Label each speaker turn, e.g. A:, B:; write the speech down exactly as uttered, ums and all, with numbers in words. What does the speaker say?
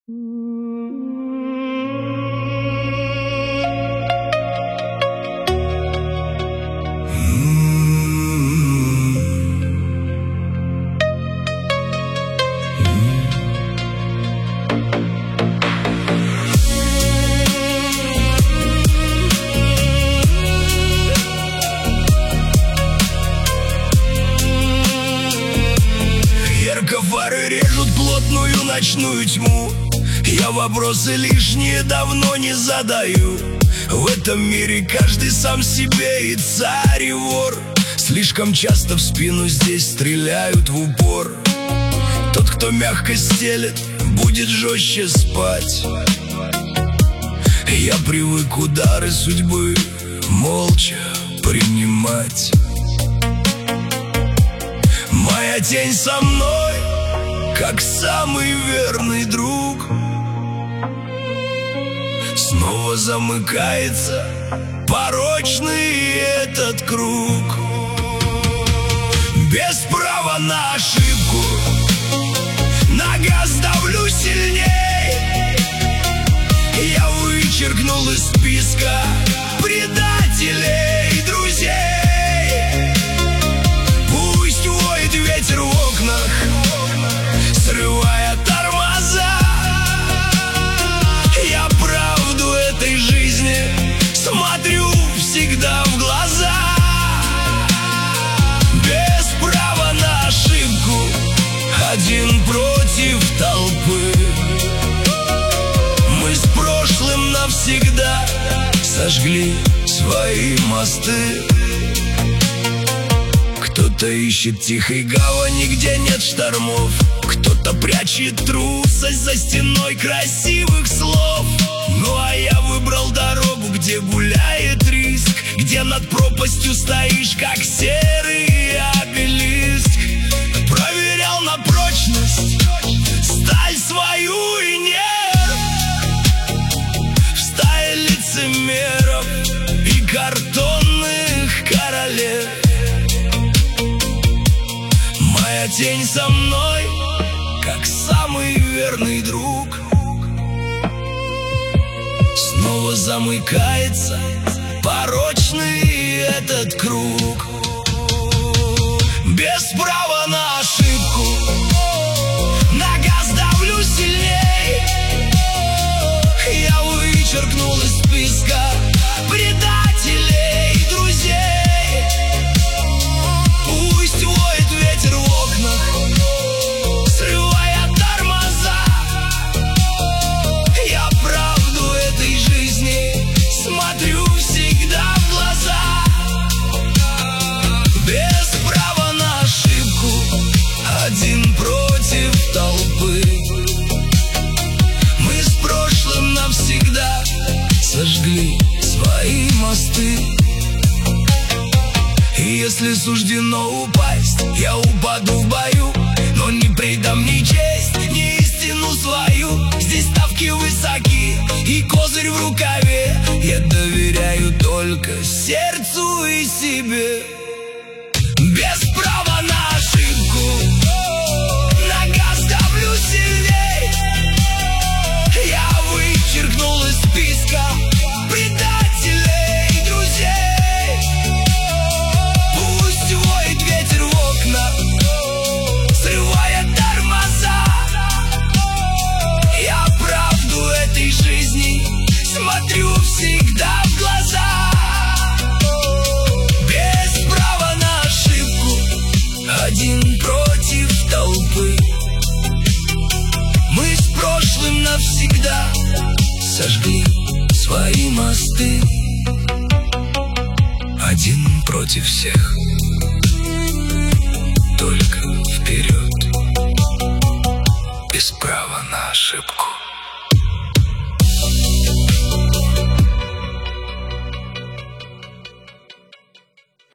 A: Фары режут плотную ночную тьму. Я вопросы лишние давно не задаю. В этом мире каждый сам себе и царь, и вор. Слишком часто в спину здесь стреляют в упор. Тот, кто мягко стелет, будет жестче спать. Я привык удары судьбы молча принимать. Моя тень со мной, как самый верный друг. Снова замыкается порочный этот круг. Без права на ошибку на газ давлю сильней. Я вычеркнул из списка предателей друзей. Пусть воет ветер в окнах, срывая тормоза. Я правду этой жизни смотрю всегда в глаза. Без права на ошибку, один против толпы. Мы с прошлым навсегда сожгли свои мосты. Кто-то ищет тихой гавани, где нет штормов. Кто-то прячет трусость за стеной красивых слов. Ну а я выбрал дорогу, где гуляет риск, где над пропастью стоишь, как серый обелиск. Проверял на прочность сталь свою и нерв. В стае лицемеров и картонных королев. Моя тень со мной, как самый верный друг. Снова замыкается порочный этот круг. Без права на ошибку на газ давлю сильней. Я вычеркнул из списка предателей друзей. Пусть воет ветер в окнах, срывая тормоза. Я правду этой жизни смотрю всегда в глаза. Без права на ошибку, один против толпы. Мы с прошлым навсегда сожгли свои мосты. И если суждено упасть, я упаду в бою, но не предам ни честь, ни истину свою. Здесь ставки высоки и козырь в рукаве. Я доверяю только сердцу и себе. Без права на ошибку на газ давлю сильней. Я вычеркнул из списка предателей друзей. Пусть воет ветер в окна, срывая тормоза. Я правду этой жизни смотрю всегда в глаза. Без права на ошибку, один против толпы. Мы с прошлым навсегда сожгли свои мосты. Один против всех, только вперед, без права на ошибку.